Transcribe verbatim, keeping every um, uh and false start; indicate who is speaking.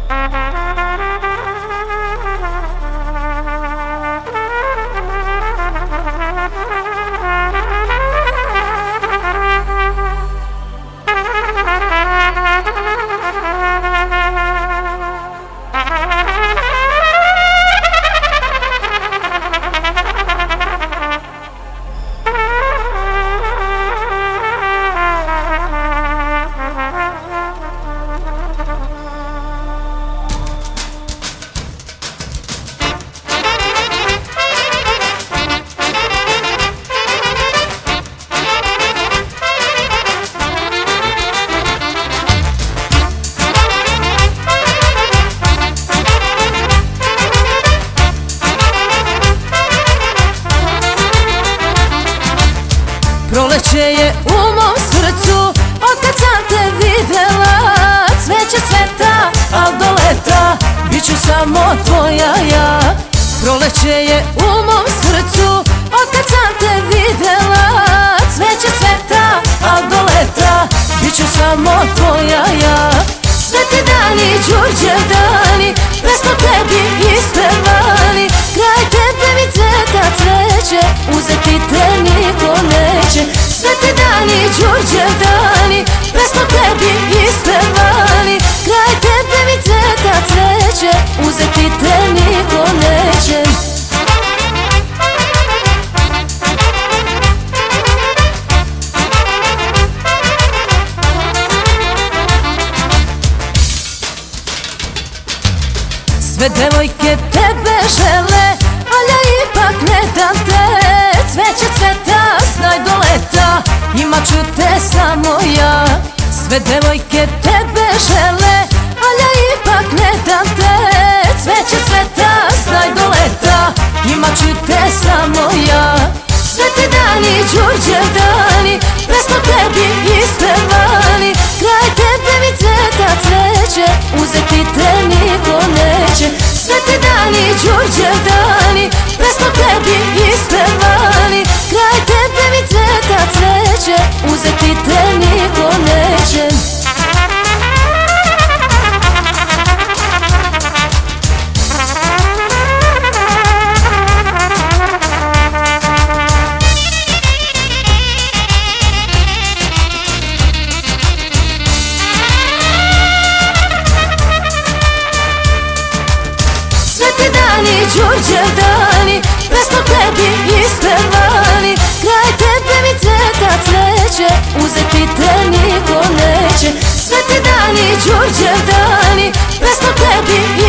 Speaker 1: Proleće je u mom srcu, otkad sam te videla. Cveće cveta, al do leta bit ću samo tvoja ja. Proleće je u mom srcu, otkad sam te videla. Cveće cveta, al do leta bit ću samo tvoja ja. Sve ti dani, Đurđev dani, pesmo tebi ispevani. Kraj tebe mi cveta cveće, uzeti te niko neće. Sve ti dani, Đurđev dani, pesmo tebi ispevani. Kraj tebe mi cveta cveće, uzeti te niko neće. Sve devojke tebe žele, al ja ipak ne dam te. Cveće cveta, znaj do leta, imat ću te samo ja. Sve devojke tebe žele, al ja ipak ne dam te. Cveće cveta, znaj do leta, imat ću te samo ja. Sve ti dani, Đurđev dani, pesmo tebi ispevani. Kraj tebe mi cveta cveće, uzeti te niko neće. Sve ti dani, Đurđev dani, pesmo tebi ispevani. Kraj tebe mi cveta cveće, uzeti te niko neće. Đurđev dani, pesmo tebi ispevani. Kraj tebe mi cveta cveće, uzeti te niko neće. Sve ti dani, Đurđev dani, pesmo tebi